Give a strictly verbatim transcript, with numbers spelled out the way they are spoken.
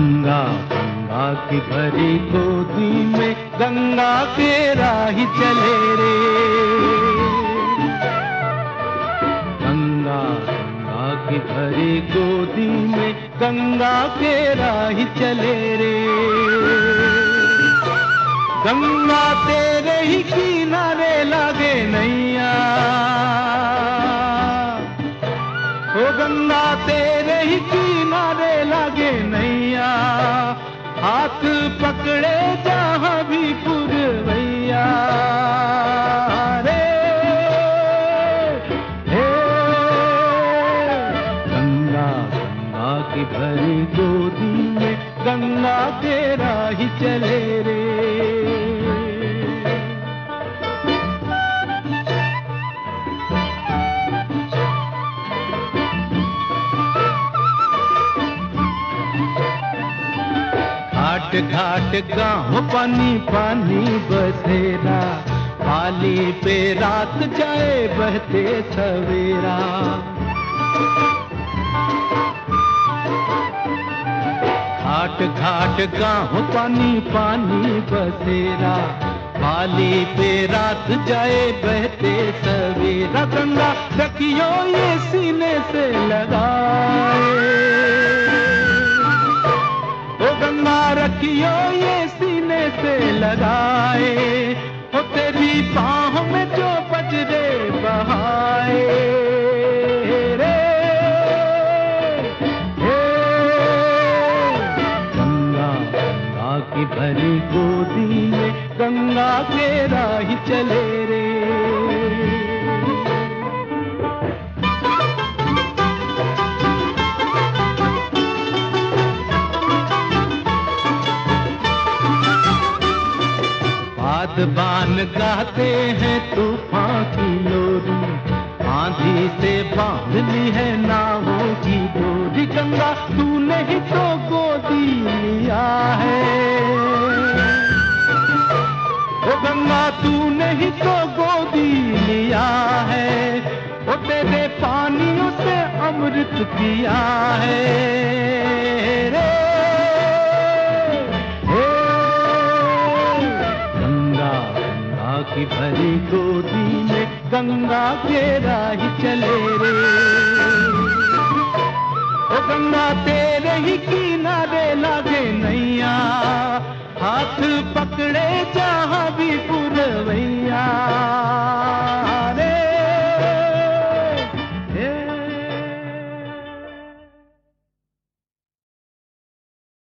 गंगा गंगा की भरी गोदी में गंगा के राही चले रे। गंगा गंगा की भरी गोदी में गंगा के राही चले रे। गंगा तेरे ही किनारे लागे नैया, ओ गंगा तेरे ही किनारे लागे नैया, हाथ पकड़े जहाँ भी पुरवैया रे। हे गंगा गंगा की भरी गोदी में गंगा के राही चले रे। घाट घाट गाँव पानी पानी बसेरा, पाली पे रात जाए बहते सवेरा। घाट घाट गाँव पानी पानी बसेरा, पाली पे रात जाए बहते सवेरा। गंगा रखियो ये सीने से लगाए, ओ गंगा रखियो ये सीने से लगाए, ओ तेरी बाहों में जो बजरे बहाए रे। हे गंगा गंगा की भरी गोदी में गंगा के राही चले रे। बान गाते हैं तूफान की लोरी, आंधी से बांध ली है नावों की डोरी। गंगा तूने ही तो गोदी लिया है, ओ गंगा तूने ही तो गोदी लिया है, ओ तेरे पानियों से अमृत पिया है रे। की भरी गोदी में गंगा के राही चले रे। ओ गंगा तेरे ही किनारे